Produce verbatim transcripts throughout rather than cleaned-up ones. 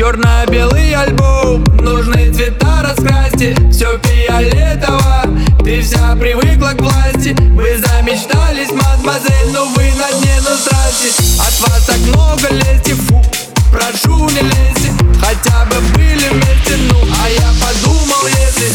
черно-белый альбом, нужны цвета раскрасьте, все фиолетово. Ты вся привыкла к власти, вы замечтались, мадемуазель, но вы на дне, ну здрасте. От вас так много лести, фу, прошу не лезьте, хотя бы были вместе, ну а я подумал, если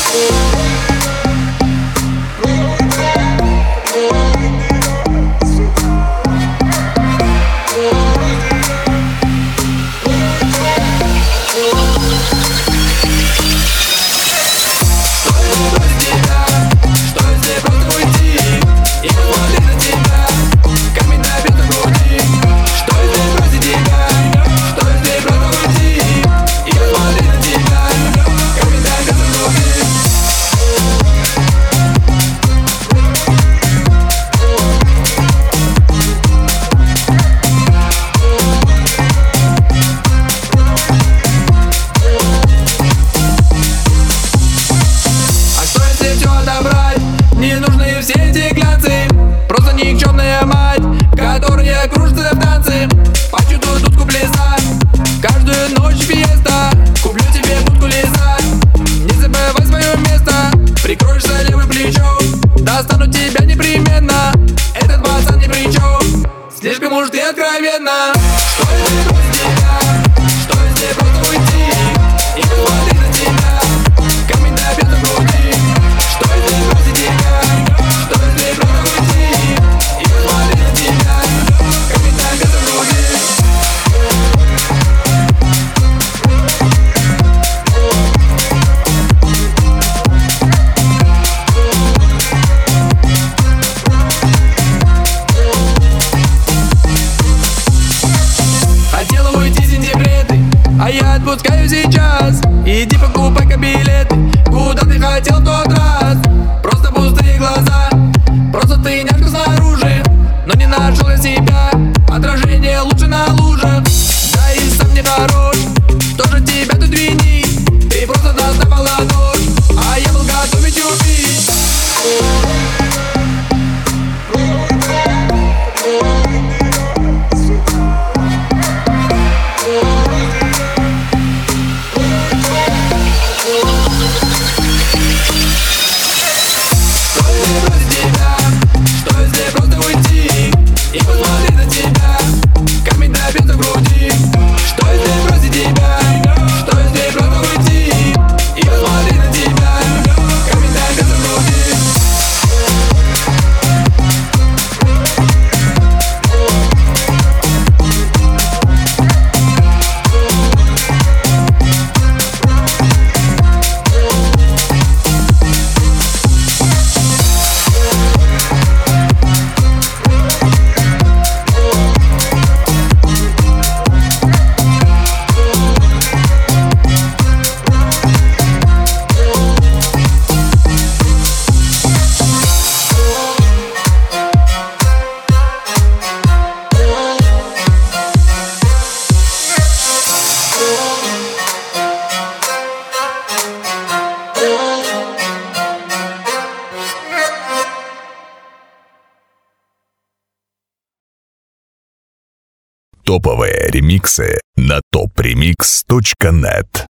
достану тебя непременно. Этот пацан ни при чем, слишком уж ты откровенна. Что если бросить тебя? Что если просто уйти и посмотреть на тебя? Камень добьет до груди. Что если бросить тебя? Что если просто уйти и посмотреть на тебя? Камень добьет до груди. А я отпускаю сейчас. Иди покупай-ка билеты. Куда ты хотел в тот раз? Просто пустые глаза. Просто ты няшка снаружи, но не нашел я себя. Отражение лучше на лужах. Да и сам не хорош. Тоже тебя тут винить. Ты просто доставала нож, а я был готовить убить. Топовые ремиксы на топ ремикс точка нет.